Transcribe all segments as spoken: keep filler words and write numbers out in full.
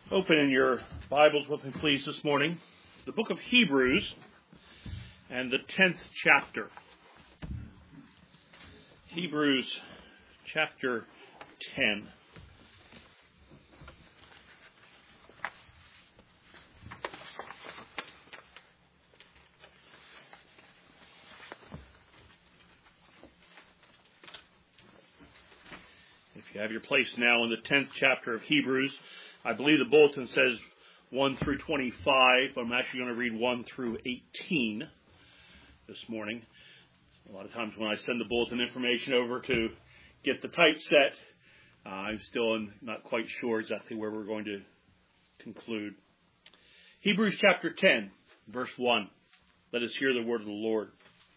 Open in your Bibles with me, please, this morning. The book of Hebrews and the tenth chapter. Hebrews chapter ten. If you have your place now in the tenth chapter of Hebrews, I believe the bulletin says one through twenty-five, but I'm actually going to read one through eighteen this morning. A lot of times when I send the bulletin information over to get the typeset, uh, I'm still not quite sure exactly where we're going to conclude. Hebrews chapter ten, verse one. Let us hear the word of the Lord.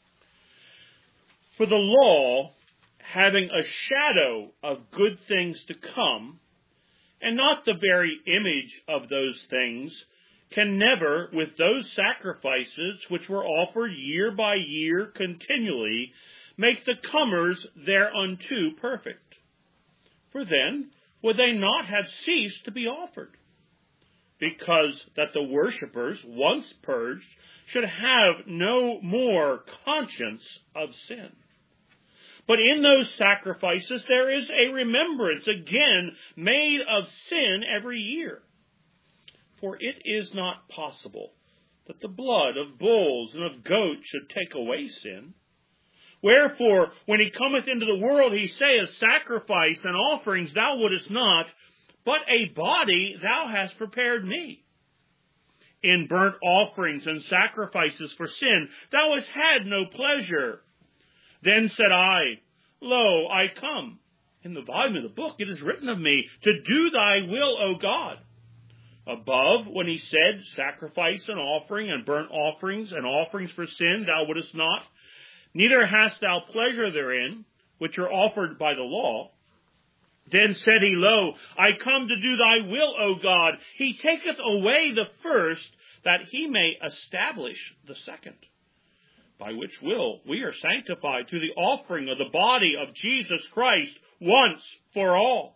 For the law, having a shadow of good things to come, and not the very image of those things, can never, with those sacrifices which were offered year by year continually, make the comers thereunto perfect. For then would they not have ceased to be offered, because that the worshippers, once purged, should have no more conscience of sin. But in those sacrifices there is a remembrance again made of sin every year. For it is not possible that the blood of bulls and of goats should take away sin. Wherefore, when he cometh into the world, he saith, Sacrifice and offerings thou wouldest not, but a body thou hast prepared me. In burnt offerings and sacrifices for sin thou hast had no pleasure. Then said I, Lo, I come. In the volume of the book it is written of me, to do thy will, O God. Above, when he said, Sacrifice and offering and burnt offerings and offerings for sin thou wouldest not, neither hast thou pleasure therein, which are offered by the law. Then said he, Lo, I come to do thy will, O God. He taketh away the first, that he may establish the second. By which will we are sanctified through the offering of the body of Jesus Christ once for all.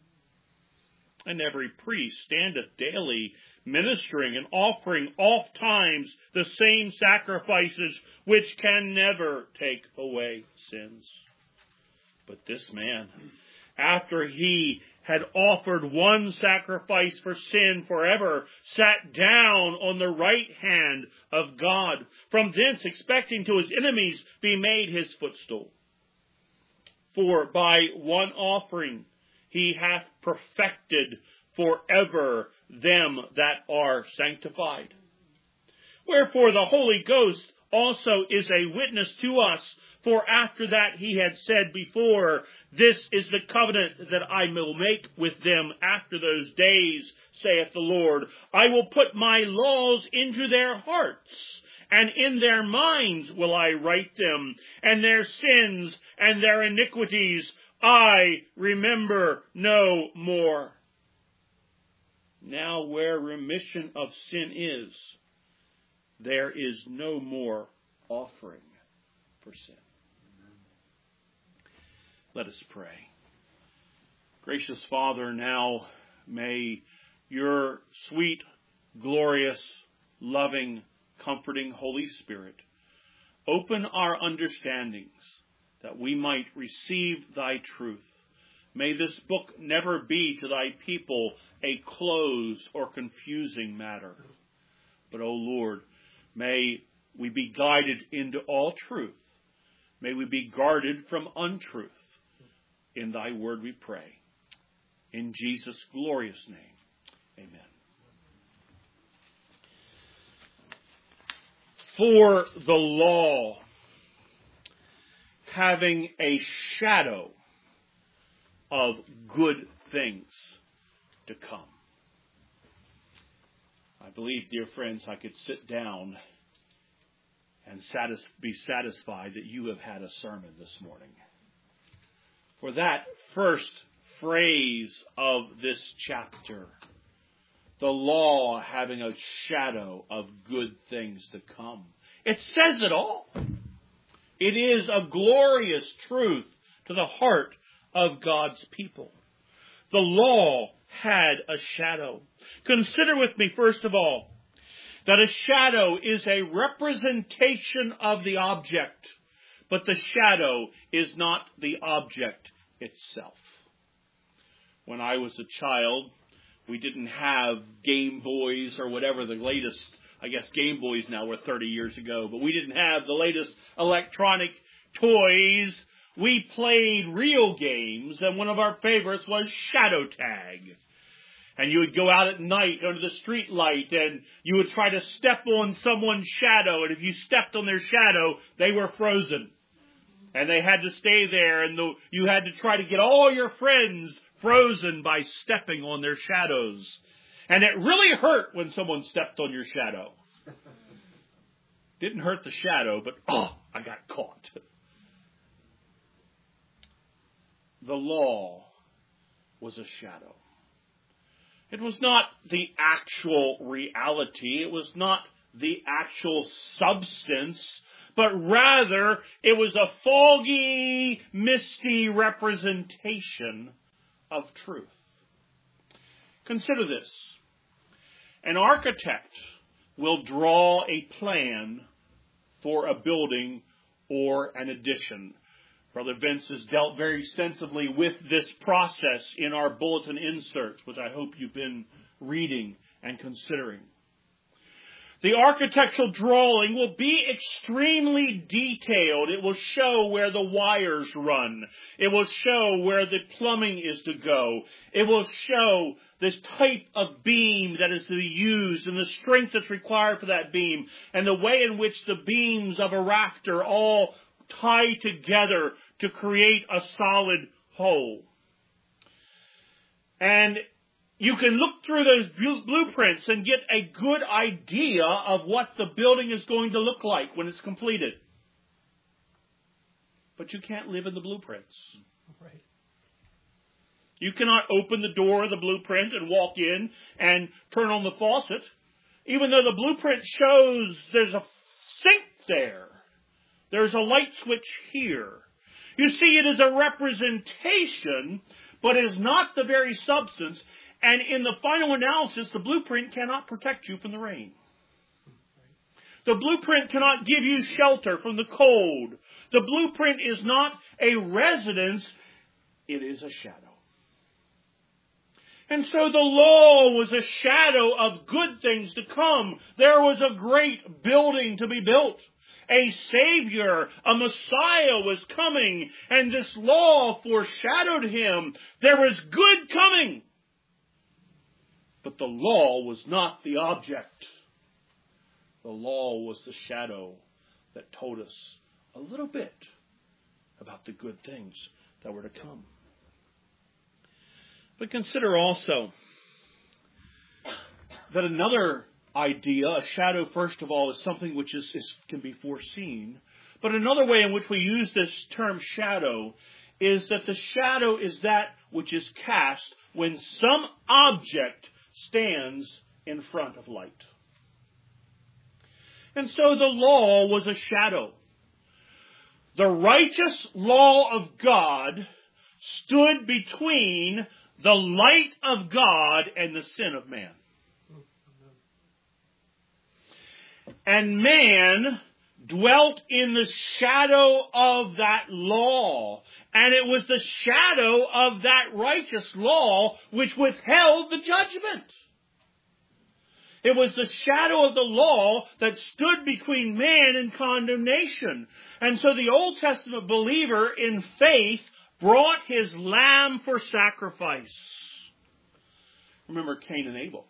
And every priest standeth daily ministering and offering oft times the same sacrifices which can never take away sins. But this man, after he had offered one sacrifice for sin forever, sat down on the right hand of God, from thence expecting to his enemies be made his footstool. For by one offering he hath perfected forever them that are sanctified. Wherefore the Holy Ghost also is a witness to us, for after that he had said before, This is the covenant that I will make with them after those days, saith the Lord. I will put my laws into their hearts, and in their minds will I write them, and their sins and their iniquities I remember no more. Now where remission of sin is, there is no more offering for sin. Let us pray. Gracious Father, now may your sweet, glorious, loving, comforting Holy Spirit open our understandings that we might receive thy truth. May this book never be to thy people a closed or confusing matter. But, O Lord, may we be guided into all truth. May we be guarded from untruth. In thy word we pray. In Jesus' glorious name, amen. For the law, having a shadow of good things to come. I believe, dear friends, I could sit down and satis- be satisfied that you have had a sermon this morning. For that first phrase of this chapter, the law having a shadow of good things to come, it says it all. It is a glorious truth to the heart of God's people. The law had a shadow. Consider with me, first of all, that a shadow is a representation of the object, but the shadow is not the object itself. When I was a child, we didn't have Game Boys or whatever the latest, I guess Game Boys now were thirty years ago, but we didn't have the latest electronic toys. We played real games, and one of our favorites was Shadow Tag. And you would go out at night under the street light, and you would try to step on someone's shadow, and if you stepped on their shadow, they were frozen. And they had to stay there, and the, you had to try to get all your friends frozen by stepping on their shadows. And it really hurt when someone stepped on your shadow. Didn't hurt the shadow, but oh, I got caught. The law was a shadow. It was not the actual reality. It was not the actual substance, but rather it was a foggy, misty representation of truth. Consider this. An architect will draw a plan for a building or an addition. Brother Vince has dealt very extensively with this process in our bulletin inserts, which I hope you've been reading and considering. The architectural drawing will be extremely detailed. It will show where the wires run. It will show where the plumbing is to go. It will show this type of beam that is to be used and the strength that's required for that beam and the way in which the beams of a rafter all tie together to create a solid whole. And you can look through those blueprints and get a good idea of what the building is going to look like when it's completed. But you can't live in the blueprints. Right. You cannot open the door of the blueprint and walk in and turn on the faucet, even though the blueprint shows there's a sink there. There's a light switch here. You see, it is a representation, but it is not the very substance. And in the final analysis, the blueprint cannot protect you from the rain. The blueprint cannot give you shelter from the cold. The blueprint is not a residence. It is a shadow. And so the law was a shadow of good things to come. There was a great building to be built. A Savior, a Messiah was coming, and this law foreshadowed him. There was good coming. But the law was not the object. The law was the shadow that told us a little bit about the good things that were to come. But consider also that another idea, a shadow, first of all, is something which is, is can be foreseen. But another way in which we use this term shadow is that the shadow is that which is cast when some object stands in front of light. And so the law was a shadow. The righteous law of God stood between the light of God and the sin of man. And man dwelt in the shadow of that law. And it was the shadow of that righteous law which withheld the judgment. It was the shadow of the law that stood between man and condemnation. And so the Old Testament believer in faith brought his lamb for sacrifice. Remember Cain and Abel.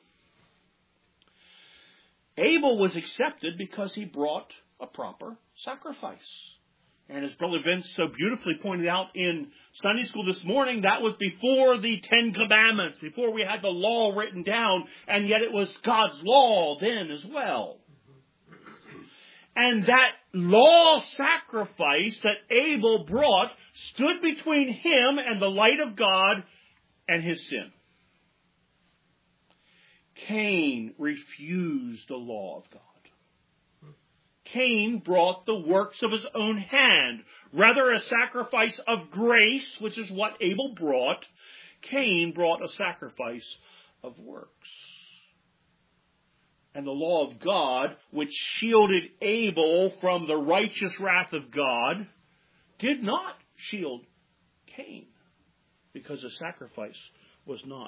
Abel was accepted because he brought a proper sacrifice. And as Brother Vince so beautifully pointed out in Sunday school this morning, that was before the Ten Commandments, before we had the law written down, and yet it was God's law then as well. And that law sacrifice that Abel brought stood between him and the light of God and his sin. Cain refused the law of God. Cain brought the works of his own hand. Rather a sacrifice of grace, which is what Abel brought. Cain brought a sacrifice of works. And the law of God, which shielded Abel from the righteous wrath of God, did not shield Cain, because the sacrifice was not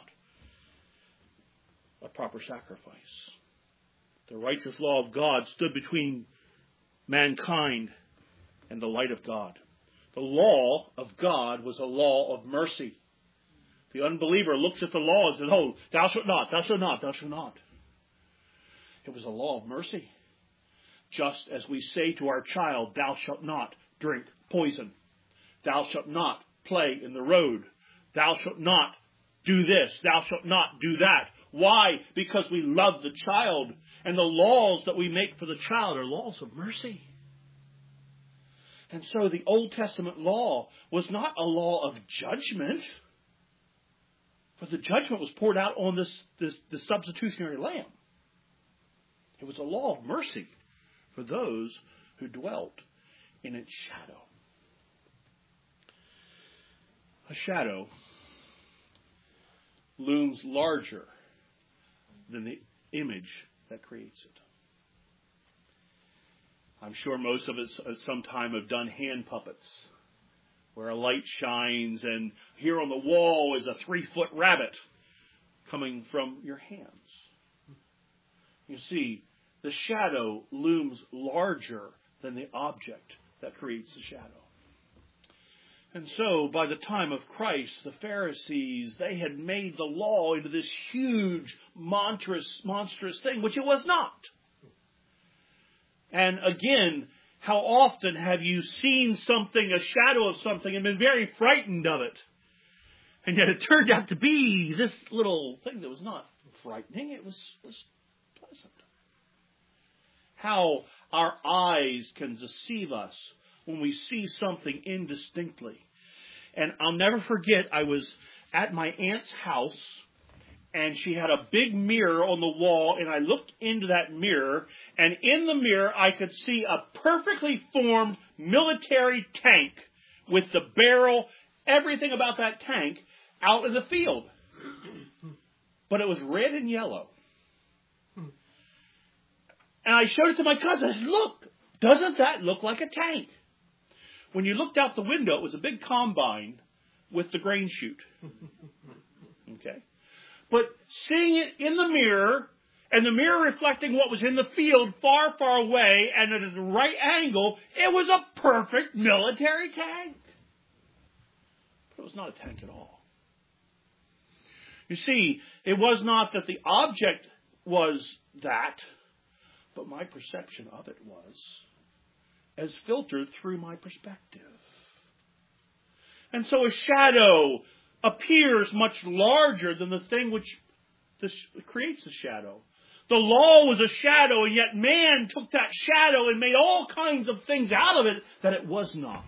a proper sacrifice. The righteous law of God stood between mankind and the light of God. The law of God was a law of mercy. The unbeliever looks at the law and says, oh, thou shalt not, thou shalt not, thou shalt not. It was a law of mercy. Just as we say to our child, thou shalt not drink poison. Thou shalt not play in the road. Thou shalt not do this. Thou shalt not do that. Why? Because we love the child. And the laws that we make for the child are laws of mercy. And so the Old Testament law was not a law of judgment. For the judgment was poured out on this, this, this substitutionary lamb. It was a law of mercy for those who dwelt in its shadow. A shadow looms larger than the image that creates it. I'm sure most of us at some time have done hand puppets, where a light shines and here on the wall is a three-foot rabbit coming from your hands. You see, the shadow looms larger than the object that creates the shadow. And so, by the time of Christ, the Pharisees, they had made the law into this huge, monstrous, monstrous thing, which it was not. And again, how often have you seen something, a shadow of something, and been very frightened of it? And yet it turned out to be this little thing that was not frightening, it was, was pleasant. How our eyes can deceive us when we see something indistinctly. And I'll never forget, I was at my aunt's house, and she had a big mirror on the wall, and I looked into that mirror, and in the mirror I could see a perfectly formed military tank with the barrel, everything about that tank, out in the field. But it was red and yellow. And I showed it to my cousin. I said, look, doesn't that look like a tank? When you looked out the window, it was a big combine with the grain chute. Okay? But seeing it in the mirror, and the mirror reflecting what was in the field far, far away, and at the right angle, it was a perfect military tank. But it was not a tank at all. You see, it was not that the object was that, but my perception of it was, as filtered through my perspective. And so a shadow appears much larger than the thing which this creates a shadow. The law was a shadow, and yet man took that shadow and made all kinds of things out of it that it was not.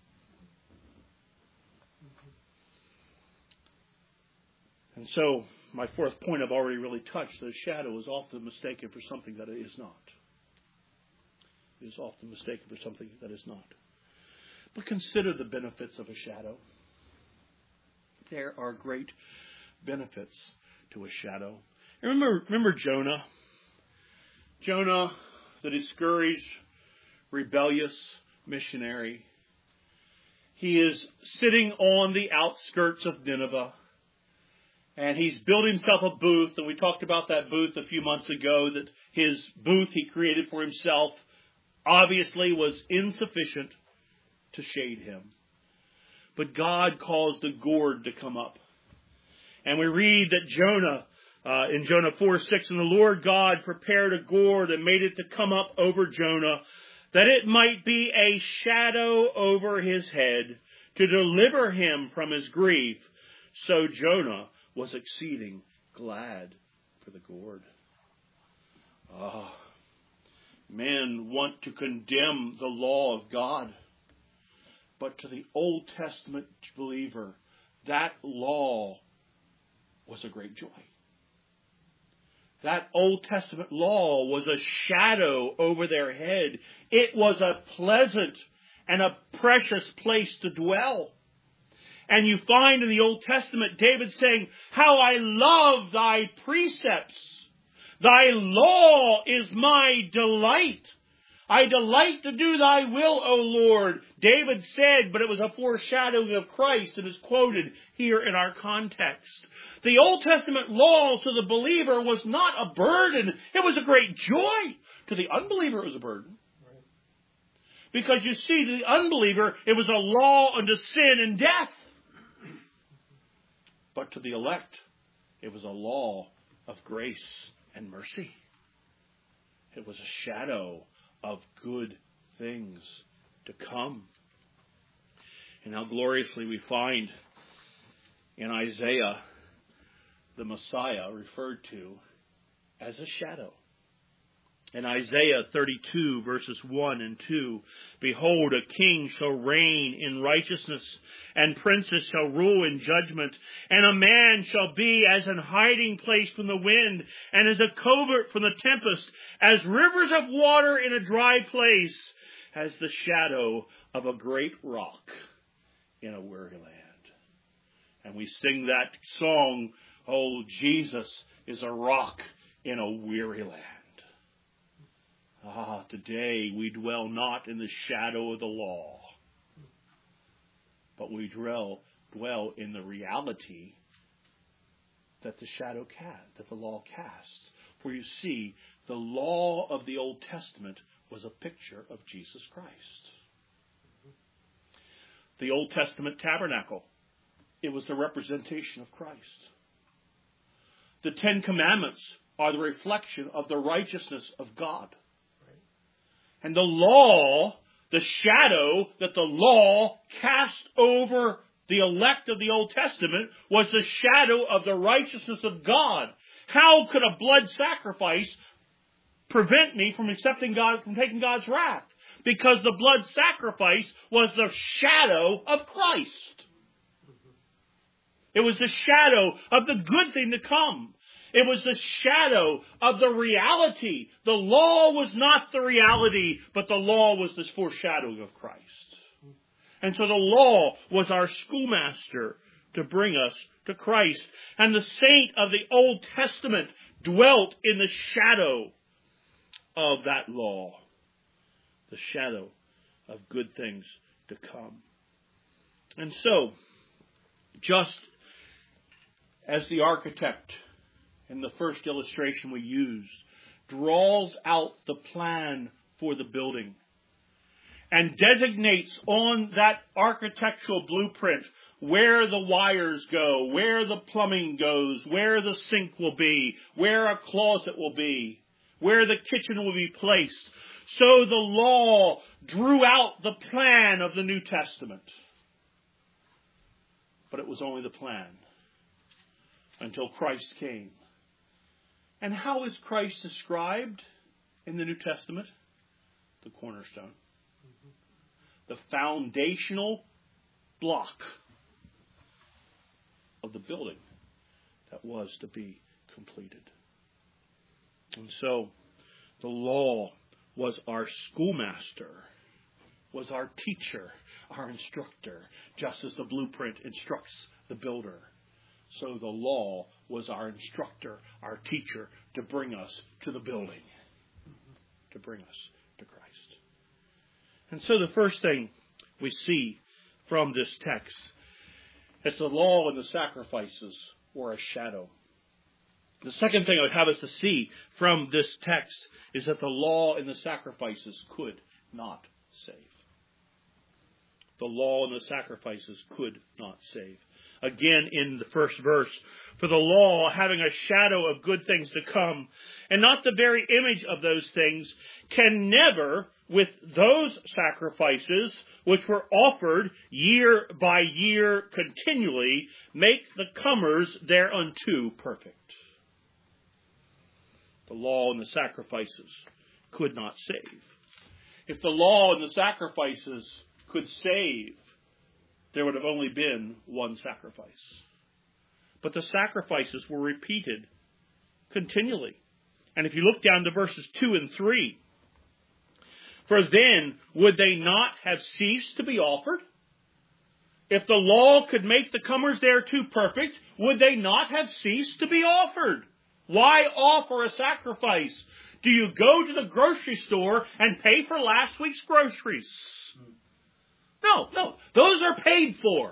And so, my fourth point I've already really touched. The shadow is often mistaken for something that it is not. It is often mistaken for something that is not. But consider the benefits of a shadow. There are great benefits to a shadow. Remember, remember Jonah? Jonah, the discouraged, rebellious missionary. He is sitting on the outskirts of Nineveh. And he's built himself a booth. And we talked about that booth a few months ago. That his booth he created for himself obviously was insufficient to shade him. But God caused a gourd to come up. And we read that Jonah, uh, in Jonah four six, and the Lord God prepared a gourd and made it to come up over Jonah, that it might be a shadow over his head, to deliver him from his grief. So Jonah was exceeding glad for the gourd. Ah, men want to condemn the law of God. But to the Old Testament believer, that law was a great joy. That Old Testament law was a shadow over their head. It was a pleasant and a precious place to dwell. And you find in the Old Testament David saying, how I love thy precepts. Thy law is my delight. I delight to do thy will, O Lord. David said, but it was a foreshadowing of Christ and is quoted here in our context. The Old Testament law to the believer was not a burden. It was a great joy. To the unbeliever, it was a burden. Because you see, to the unbeliever, it was a law unto sin and death. But to the elect, it was a law of grace and mercy. It was a shadow of good things to come. And how gloriously we find in Isaiah the Messiah referred to as a shadow. In Isaiah thirty-two, verses one and two, behold, a king shall reign in righteousness, and princes shall rule in judgment, and a man shall be as an hiding place from the wind, and as a covert from the tempest, as rivers of water in a dry place, as the shadow of a great rock in a weary land. And we sing that song, oh, Jesus is a rock in a weary land. Ah, today we dwell not in the shadow of the law, but we dwell, dwell in the reality that the shadow cast, that the law casts. For you see, the law of the Old Testament was a picture of Jesus Christ. The Old Testament tabernacle, it was the representation of Christ. The Ten Commandments are the reflection of the righteousness of God. And the law, the shadow that the law cast over the elect of the Old Testament was the shadow of the righteousness of God. How could a blood sacrifice prevent me from accepting God, from taking God's wrath? Because the blood sacrifice was the shadow of Christ. It was the shadow of the good thing to come. It was the shadow of the reality. The law was not the reality, but the law was this foreshadowing of Christ. And so the law was our schoolmaster to bring us to Christ. And the saint of the Old Testament dwelt in the shadow of that law. The shadow of good things to come. And so, just as the architect in the first illustration we used draws out the plan for the building and designates on that architectural blueprint where the wires go, where the plumbing goes, where the sink will be, where a closet will be, where the kitchen will be placed. So the law drew out the plan of the New Testament. But it was only the plan until Christ came. And how is Christ described in the New Testament? The cornerstone. The foundational block of the building that was to be completed. And so, the law was our schoolmaster, was our teacher, our instructor, just as the blueprint instructs the builder. So the law was our instructor, our teacher, to bring us to the building, to bring us to Christ. And so the first thing we see from this text is the law and the sacrifices were a shadow. The second thing I would have us to see from this text is that the law and the sacrifices could not save. The law and the sacrifices could not save. Again, in the first verse, for the law, having a shadow of good things to come, and not the very image of those things, can never, with those sacrifices, which were offered year by year continually, make the comers thereunto perfect. The law and the sacrifices could not save. If the law and the sacrifices could save, there would have only been one sacrifice. But the sacrifices were repeated continually. And if you look down to verses two and three, for then would they not have ceased to be offered? If the law could make the comers thereto perfect, would they not have ceased to be offered? Why offer a sacrifice? Do you go to the grocery store and pay for last week's groceries? No, no. Those are paid for.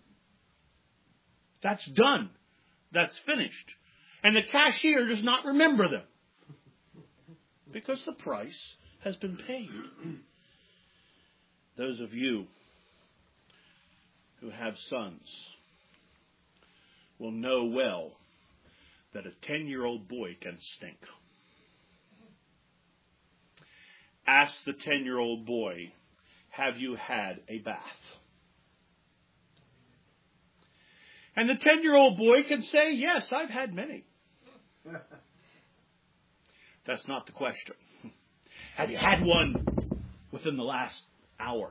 That's done. That's finished. And the cashier does not remember them. Because the price has been paid. Those of you who have sons will know well that a ten-year-old boy can stink. Ask the ten-year-old boy, have you had a bath? And the ten-year-old boy can say, yes, I've had many. That's not the question. Have you had one within the last hour?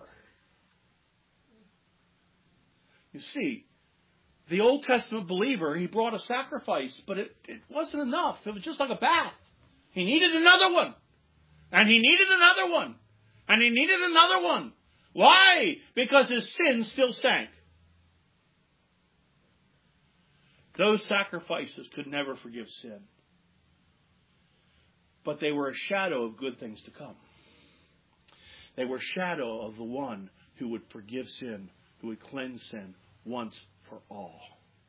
You see, the Old Testament believer, he brought a sacrifice, but it, it wasn't enough. It was just like a bath. He needed another one. And he needed another one. And he needed another one. Why? Because his sin still stank. Those sacrifices could never forgive sin. But they were a shadow of good things to come. They were a shadow of the one who would forgive sin, who would cleanse sin once for all.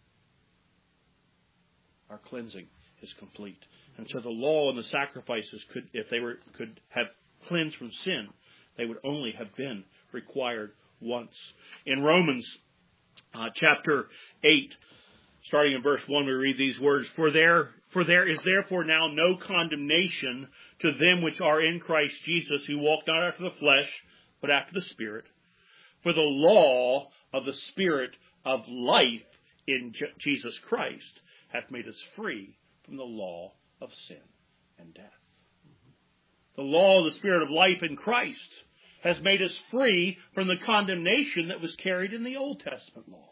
Our cleansing is complete. And so the law and the sacrifices could, if they were, could have cleansed from sin, they would only have been required once. In Romans uh, chapter eight, starting in verse one, we read these words, For there, for there is therefore now no condemnation to them which are in Christ Jesus, who walk not after the flesh, but after the Spirit. For the law of the Spirit of life in Je- Jesus Christ hath made us free from the law of sin and death. The law of the Spirit of life in Christ has made us free from the condemnation that was carried in the Old Testament law.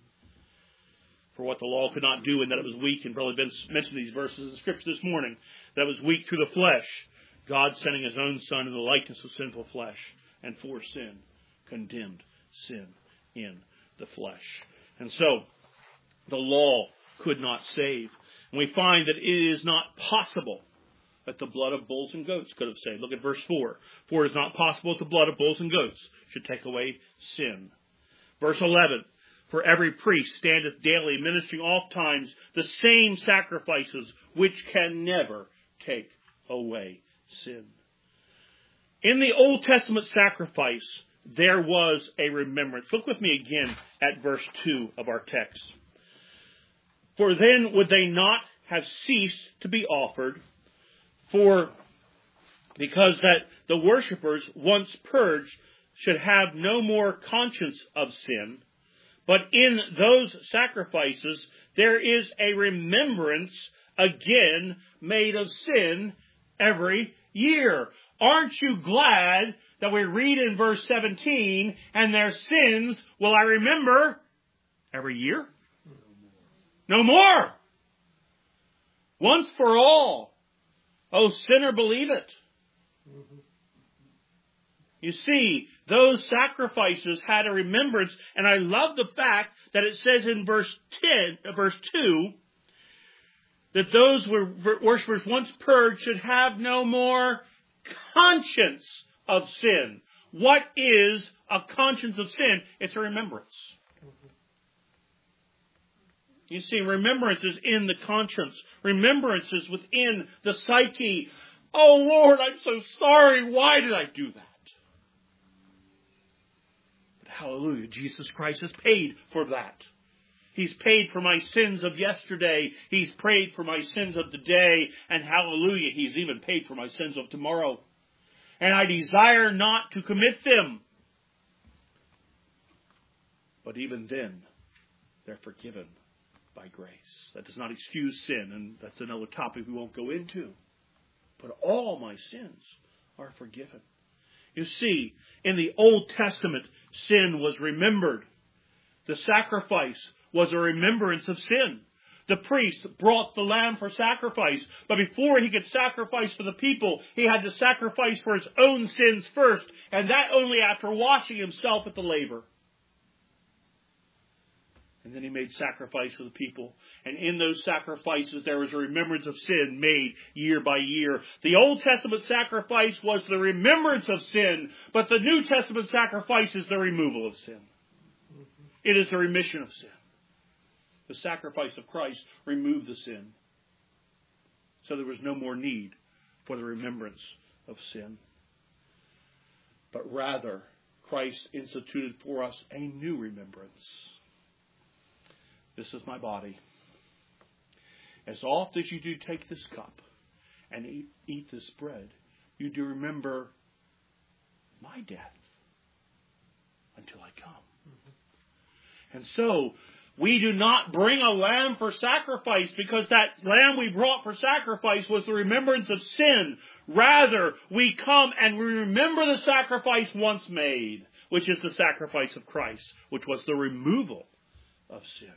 For what the law could not do, and that it was weak, and probably been mentioned these verses in the Scripture this morning, that it was weak through the flesh, God sending His own Son in the likeness of sinful flesh, and for sin, condemned sin in the flesh. And so, the law could not save. And we find that it is not possible that the blood of bulls and goats could have saved. Look at verse four. For it is not possible that the blood of bulls and goats should take away sin. Verse eleven. For every priest standeth daily, ministering oft times the same sacrifices, which can never take away sin. In the Old Testament sacrifice, there was a remembrance. Look with me again at verse two of our text. For then would they not have ceased to be offered, for because that the worshippers, once purged, should have no more conscience of sin. But in those sacrifices, there is a remembrance again made of sin every year. Aren't you glad that we read in verse seventeen, and their sins will I remember every year? No more. Once for all. Oh, sinner, believe it. You see, those sacrifices had a remembrance, and I love the fact that it says in verse ten, verse two, that those worshippers once purged should have no more conscience of sin. What is a conscience of sin? It's a remembrance. You see, remembrance is in the conscience. Remembrance is within the psyche. Oh Lord, I'm so sorry. Why did I do that? But hallelujah, Jesus Christ has paid for that. He's paid for my sins of yesterday. He's paid for my sins of today. And hallelujah, He's even paid for my sins of tomorrow. And I desire not to commit them. But even then, they're forgiven by grace. That does not excuse sin, and that's another topic we won't go into. But all my sins are forgiven. You see, in the Old Testament, sin was remembered. The sacrifice was a remembrance of sin. The priest brought the lamb for sacrifice, but before he could sacrifice for the people, he had to sacrifice for his own sins first, and that only after washing himself at the laver. And then he made sacrifice for the people. And in those sacrifices, there was a remembrance of sin made year by year. The Old Testament sacrifice was the remembrance of sin, but the New Testament sacrifice is the removal of sin. It is the remission of sin. The sacrifice of Christ removed the sin. So there was no more need for the remembrance of sin. But rather, Christ instituted for us a new remembrance. This is my body. As oft as you do take this cup and eat, eat this bread, you do remember my death until I come. Mm-hmm. And so, we do not bring a lamb for sacrifice because that lamb we brought for sacrifice was the remembrance of sin. Rather, we come and we remember the sacrifice once made, which is the sacrifice of Christ, which was the removal of sin.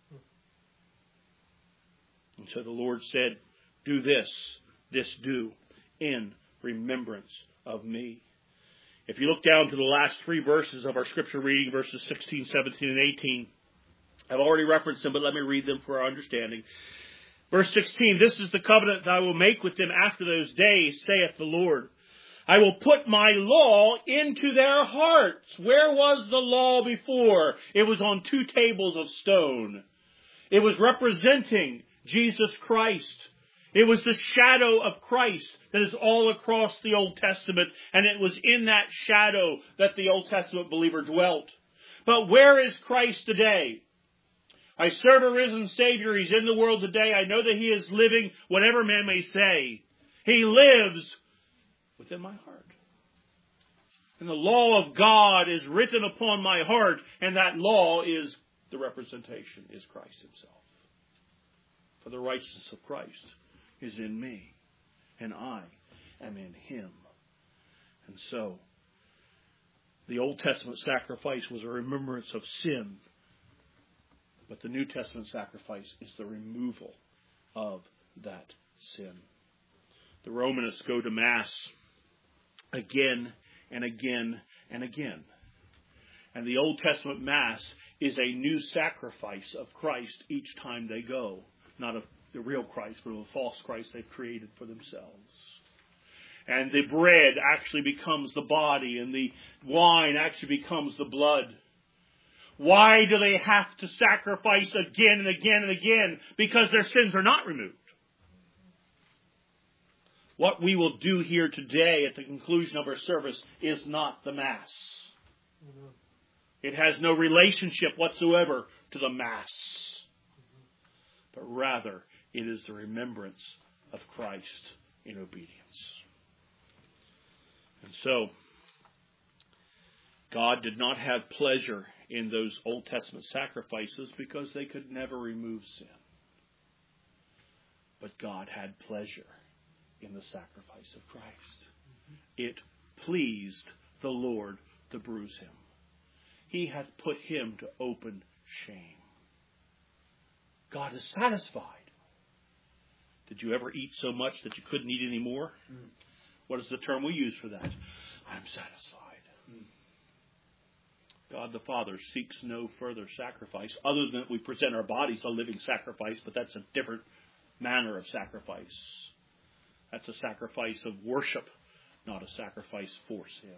And so the Lord said, do this, this do, in remembrance of me. If you look down to the last three verses of our scripture reading, verses sixteen, seventeen, and eighteen, I've already referenced them, but let me read them for our understanding. Verse sixteen, this is the covenant that I will make with them after those days, saith the Lord. I will put my law into their hearts. Where was the law before? It was on two tables of stone. It was representing Jesus Christ. It was the shadow of Christ that is all across the Old Testament, and it was in that shadow that the Old Testament believer dwelt. But where is Christ today? I serve a risen Savior. He's in the world today. I know that He is living, whatever man may say. He lives within my heart. And the law of God is written upon my heart, and that law is the representation, is Christ Himself. For the righteousness of Christ is in me, and I am in Him. And so, the Old Testament sacrifice was a remembrance of sin, but the New Testament sacrifice is the removal of that sin. The Romanists go to Mass again and again and again. And the Old Testament Mass is a new sacrifice of Christ each time they go. Not of the real Christ, but of a false Christ they've created for themselves. And the bread actually becomes the body, and the wine actually becomes the blood. Why do they have to sacrifice again and again and again? Because their sins are not removed. What we will do here today at the conclusion of our service is not the Mass. It has no relationship whatsoever to the Mass. But rather, it is the remembrance of Christ in obedience. And so, God did not have pleasure in those Old Testament sacrifices because they could never remove sin. But God had pleasure in the sacrifice of Christ. It pleased the Lord to bruise Him. He hath put Him to open shame. God is satisfied. Did you ever eat so much that you couldn't eat any more? Mm. What is the term we use for that? I'm satisfied. Mm. God the Father seeks no further sacrifice other than that we present our bodies a living sacrifice, but that's a different manner of sacrifice. That's a sacrifice of worship, not a sacrifice for sin.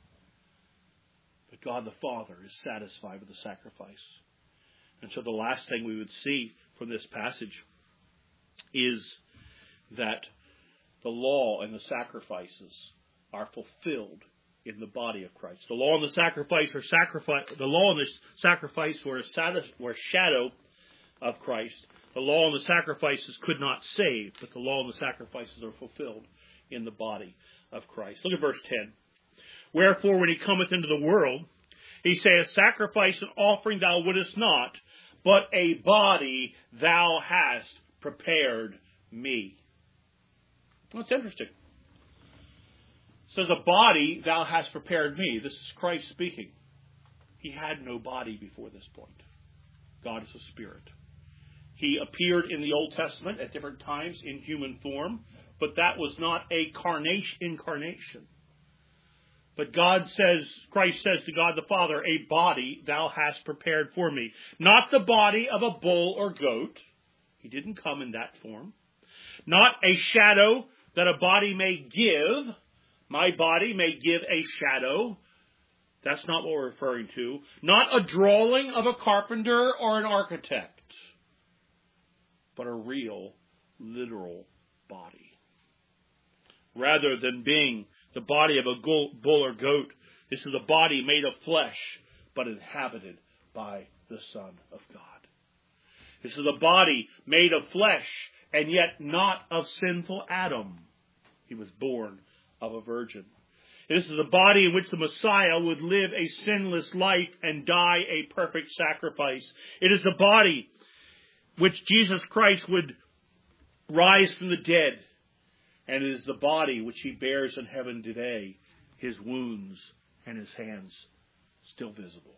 But God the Father is satisfied with the sacrifice. And so the last thing we would see from this passage is that the law and the sacrifices are fulfilled in the body of Christ. The law and the sacrifice are sacrifice. The law and the sacrifice were a, satis- were a shadow of Christ. The law and the sacrifices could not save, but the law and the sacrifices are fulfilled in the body of Christ. Look at verse ten. Wherefore, when He cometh into the world, He saith, sacrifice and offering thou wouldest not, but a body thou hast prepared me. Well, it's interesting. It says, a body thou hast prepared me. This is Christ speaking. He had no body before this point. God is a spirit. He appeared in the Old Testament at different times in human form, but that was not a carnation, incarnation. But God says, Christ says to God the Father, a body thou hast prepared for me. Not the body of a bull or goat. He didn't come in that form. Not a shadow that a body may give. My body may give a shadow. That's not what we're referring to. Not a drawing of a carpenter or an architect. But a real, literal body. Rather than being the body of a bull or goat, this is a body made of flesh, but inhabited by the Son of God. This is a body made of flesh, and yet not of sinful Adam. He was born of a virgin. This is a body in which the Messiah would live a sinless life and die a perfect sacrifice. It is the body which Jesus Christ would rise from the dead. And it is the body which he bears in heaven today, his wounds and his hands still visible.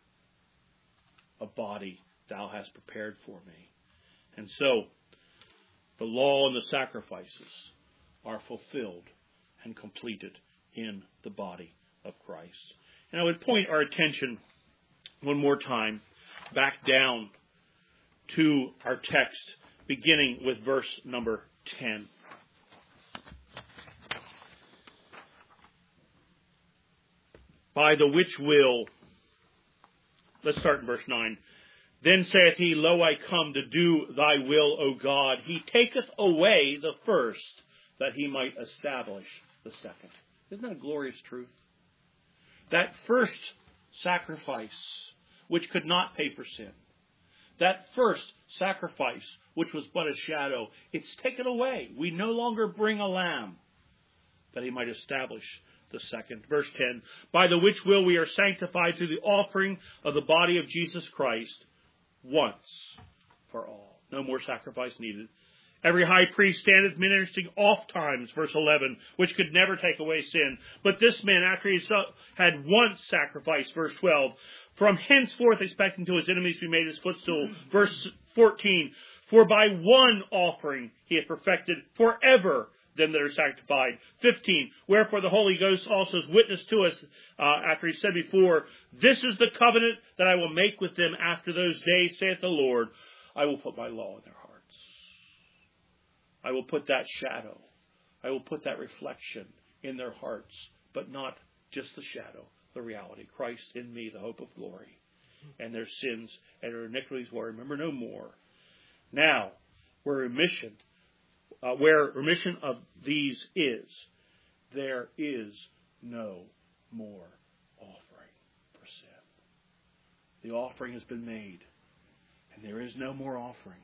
A body thou hast prepared for me. And so, the law and the sacrifices are fulfilled and completed in the body of Christ. And I would point our attention one more time back down to our text, beginning with verse number ten. By the which will, let's start in verse nine. Then saith he, Lo, I come to do thy will, O God. He taketh away the first, that he might establish the second. Isn't that a glorious truth? That first sacrifice, which could not pay for sin. That first sacrifice, which was but a shadow, it's taken away. We no longer bring a lamb, that he might establish the second. Verse ten, by the which will we are sanctified through the offering of the body of Jesus Christ once for all. No more sacrifice needed. Every high priest standeth ministering oft times, verse eleven, which could never take away sin. But this man, after he had once sacrificed, verse twelve, from henceforth expecting to his enemies to be made his footstool. Verse fourteen, for by one offering he hath perfected forever them that are sanctified. fifteen, wherefore the Holy Ghost also is witness to us, uh, after he said before, this is the covenant that I will make with them after those days, saith the Lord. I will put my law in their hearts. I will put that shadow. I will put that reflection in their hearts, but not just the shadow, the reality. Christ in me, the hope of glory. And their sins and their iniquities will I remember no more. Now, where remission Uh, where remission of these is, there is no more offering for sin. The offering has been made, and there is no more offering.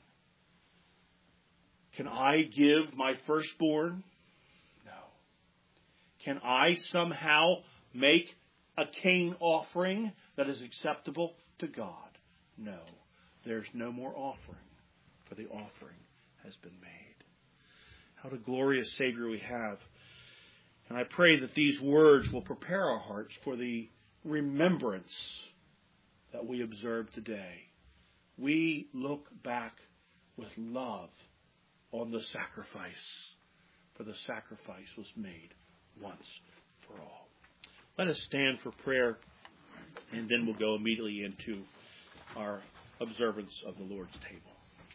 Can I give my firstborn? No. Can I somehow make a Cain offering that is acceptable to God? No. There's no more offering, for the offering has been made. What a glorious Savior we have. And I pray that these words will prepare our hearts for the remembrance that we observe today. We look back with love on the sacrifice, for the sacrifice was made once for all. Let us stand for prayer, and then we'll go immediately into our observance of the Lord's table.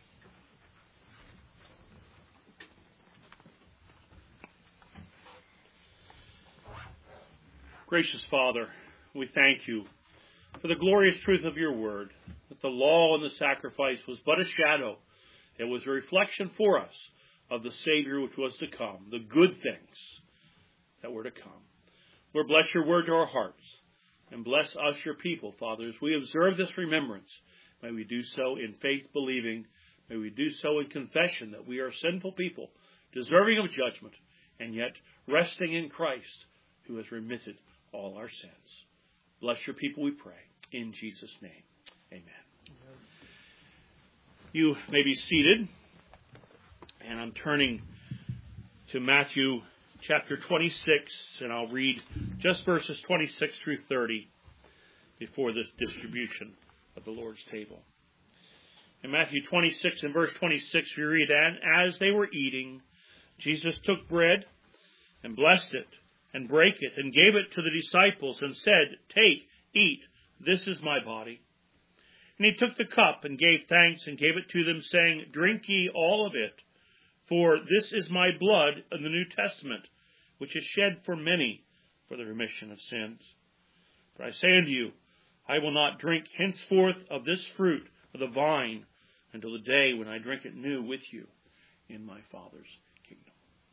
Gracious Father, we thank you for the glorious truth of your word, that the law and the sacrifice was but a shadow. It was a reflection for us of the Savior which was to come, the good things that were to come. Lord, bless your word to our hearts, and bless us, your people, Father, as we observe this remembrance. May we do so in faith believing. May we do so in confession that we are sinful people, deserving of judgment, and yet resting in Christ, who has remitted all our sins. Bless your people, we pray. In Jesus' name, amen. Amen. You may be seated. And I'm turning to Matthew chapter twenty-six, and I'll read just verses twenty-six through thirty before this distribution of the Lord's table. In Matthew twenty-six and verse twenty-six, we read, and as they were eating, Jesus took bread and blessed it, and brake it, and gave it to the disciples, and said, Take, eat, this is my body. And he took the cup, and gave thanks, and gave it to them, saying, Drink ye all of it, for this is my blood in the New Testament, which is shed for many for the remission of sins. But I say unto you, I will not drink henceforth of this fruit of the vine until the day when I drink it new with you in my Father's kingdom.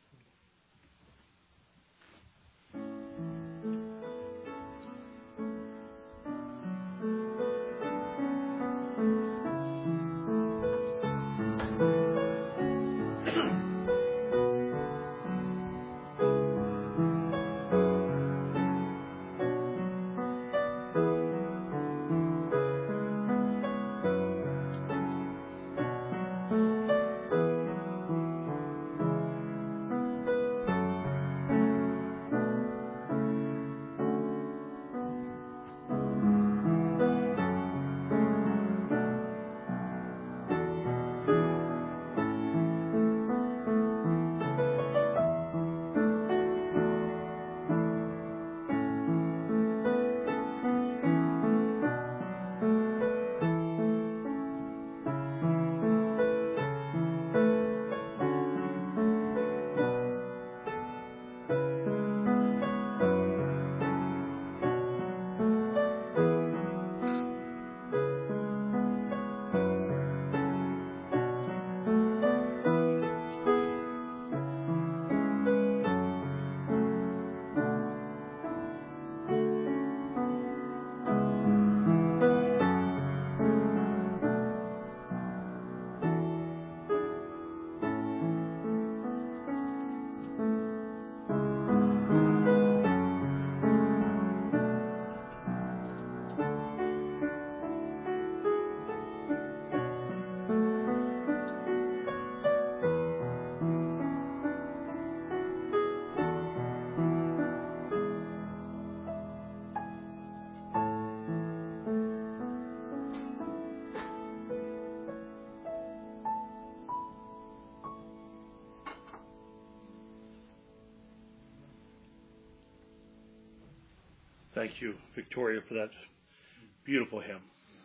Thank you, Victoria, for that beautiful hymn.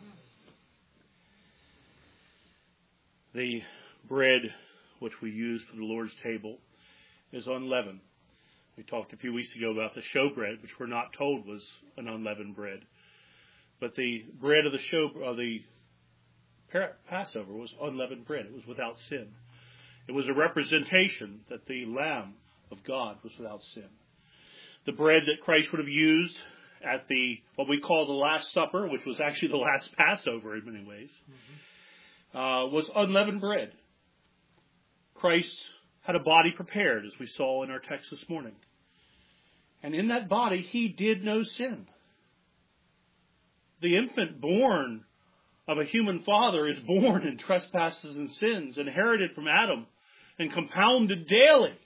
The bread which we use for the Lord's table is unleavened. We talked a few weeks ago about the showbread, which we're not told was an unleavened bread. But the bread of the show, of the Passover was unleavened bread. It was without sin. It was a representation that the Lamb of God was without sin. The bread that Christ would have used at the what we call the Last Supper, which was actually the last Passover in many ways, mm-hmm. uh, was unleavened bread. Christ had a body prepared, as we saw in our text this morning. And in that body, he did no sin. The infant born of a human father is born in trespasses and sins, inherited from Adam, and compounded daily.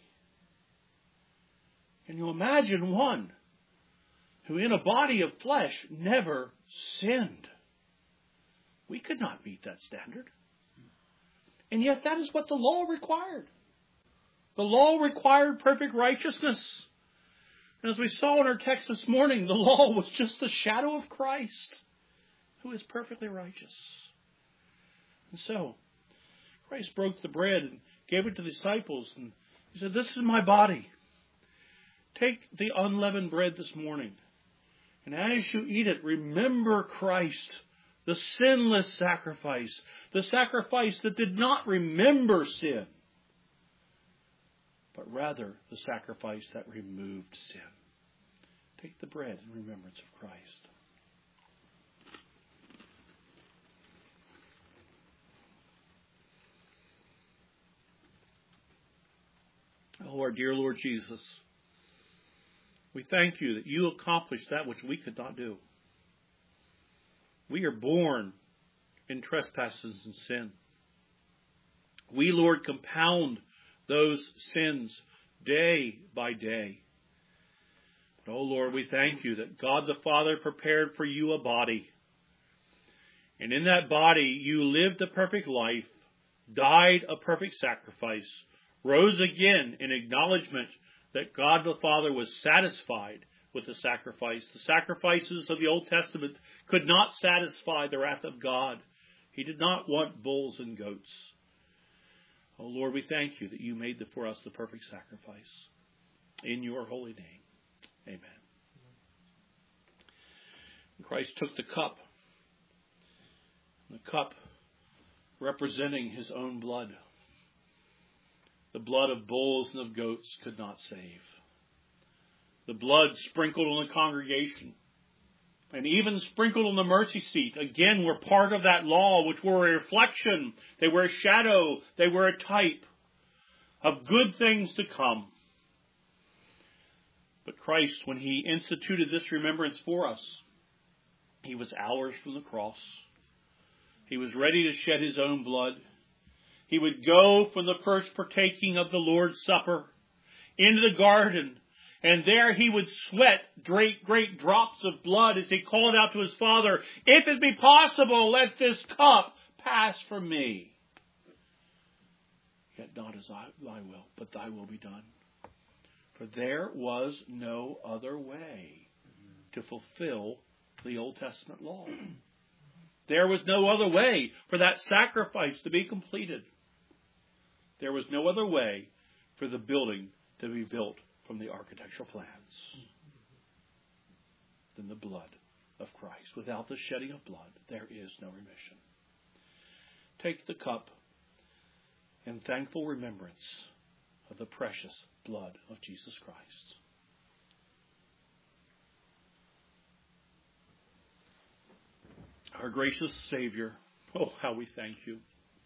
Can you imagine one who in a body of flesh never sinned? We could not meet that standard. And yet that is what the law required. The law required perfect righteousness. And as we saw in our text this morning, the law was just the shadow of Christ, who is perfectly righteous. And so, Christ broke the bread and gave it to the disciples. And he said, "This is my body. Take the unleavened bread this morning. And as you eat it, remember Christ, the sinless sacrifice, the sacrifice that did not remember sin, but rather the sacrifice that removed sin." Take the bread in remembrance of Christ. Oh, our dear Lord Jesus, we thank you that you accomplished that which we could not do. We are born in trespasses and sin. We, Lord, compound those sins day by day. But, oh Lord, we thank you that God the Father prepared for you a body. And in that body you lived a perfect life, died a perfect sacrifice, rose again in acknowledgement that God the Father was satisfied with the sacrifice. The sacrifices of the Old Testament could not satisfy the wrath of God. He did not want bulls and goats. Oh Lord, we thank you that you made the, for us the perfect sacrifice. In your holy name. Amen. And Christ took the cup. The cup representing his own blood. The blood of bulls and of goats could not save. The blood sprinkled on the congregation and even sprinkled on the mercy seat, again, were part of that law, which were a reflection. They were a shadow. They were a type of good things to come. But Christ, when he instituted this remembrance for us, he was hours from the cross. He was ready to shed his own blood. He would go from the first partaking of the Lord's Supper into the garden, and there he would sweat great, great drops of blood as he called out to his Father, "If it be possible, let this cup pass from me. Yet not as I, thy will, but thy will be done." For there was no other way to fulfill the Old Testament law. There was no other way for that sacrifice to be completed. There was no other way for the building to be built from the architectural plans than the blood of Christ. Without the shedding of blood, there is no remission. Take the cup in thankful remembrance of the precious blood of Jesus Christ. Our gracious Savior, oh, how we thank you.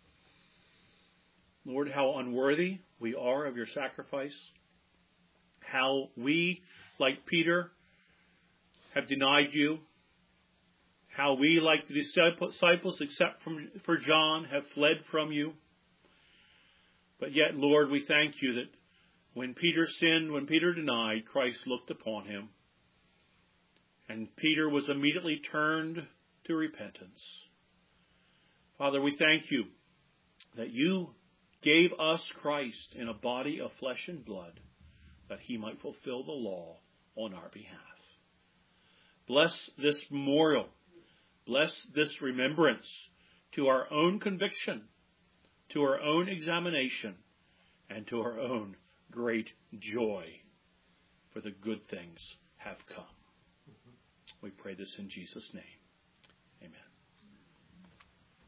Lord, how unworthy we are of your sacrifice. How we, like Peter, have denied you. How we, like the disciples, except from, for John, have fled from you. But yet, Lord, we thank you that when Peter sinned, when Peter denied, Christ looked upon him. And Peter was immediately turned to repentance. Father, we thank you that you gave us Christ in a body of flesh and blood, that he might fulfill the law on our behalf. Bless this memorial. Bless this remembrance to our own conviction, to our own examination, and to our own great joy, for the good things have come. We pray this in Jesus' name.